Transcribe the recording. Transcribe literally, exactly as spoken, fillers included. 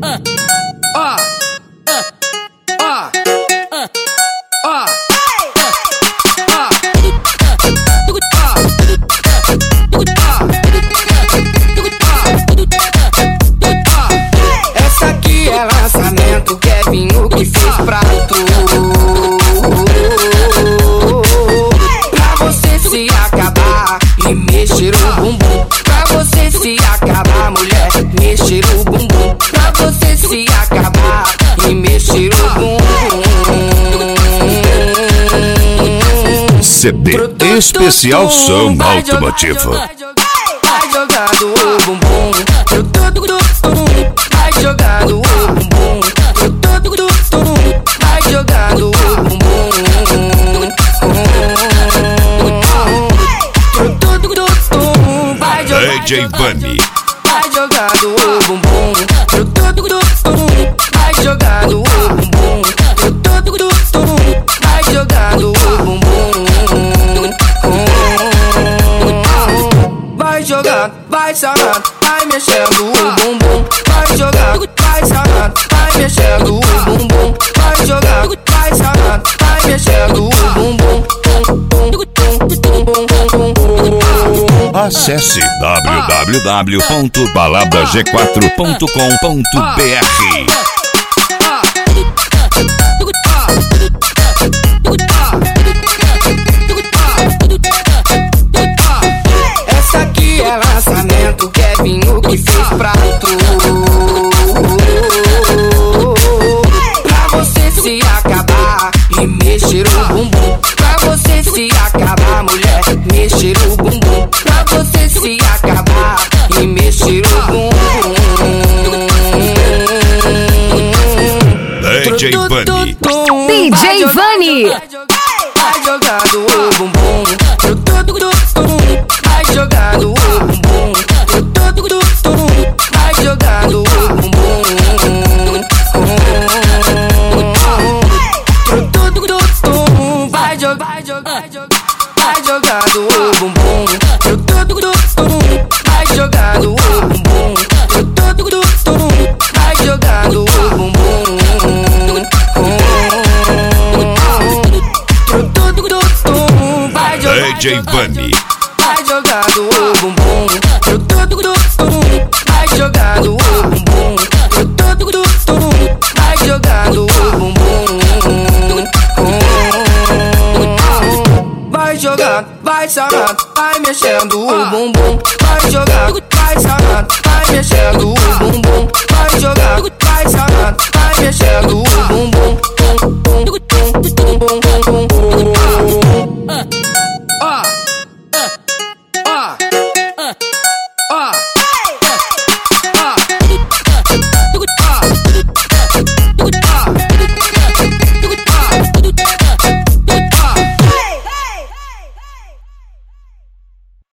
Ó, ó, ó, essa aqui é lançamento, Kevinho que fez pra tu. Pra você se acabar e mexer o bumbum. Pra você se acabar, mulher, mexer o bumbum. Pra você se acabar e mexer o bumbum. C D especial som automotivo. Vai jogando o bumbum pro tudo, vai jogando o bumbum pro tudo, vai jogando o bumbum pro tudo, vai jogando. D J Vani. Vai jogando o bumbum pro tudo, vai jogando o bumbum pro tudo, vai jogando o bumbum. Vai jogando, vai sarrando, vai mexendo o bumbum. Vai jogando, vai sarrando, vai mexendo o bumbum. Vai jogando, vai sarrando, vai mexendo o bumbum. Acesse w w w ponto balada g quatro ponto com ponto b r. Essa aqui é lançamento, Kevinho que fez pra tu. Pra você se acabar e mexer o bumbum. Pra você se acabar, mulher, mexer o bumbum. Pra você se acabar e mexer o bumbum. D J Vani. D J Vani. Vai jogando o bumbum pro tudo, vai jogando o bumbum pro tudo, vai jogando o bumbum pro tudo, vai jogando, vai jogando o bumbum pro tudo, vai jogando o bumbum pro tudo, vai jogando o bumbum pro tudo, vai D J Vani. vai jogando o bumbum pro tudo, vai jogando o bumbum pro tudo, vai jogando o bumbum. Vai jogando, vai sarrando, vai mexendo o bumbum. Vai jogando, vai sarrando, vai mexendo o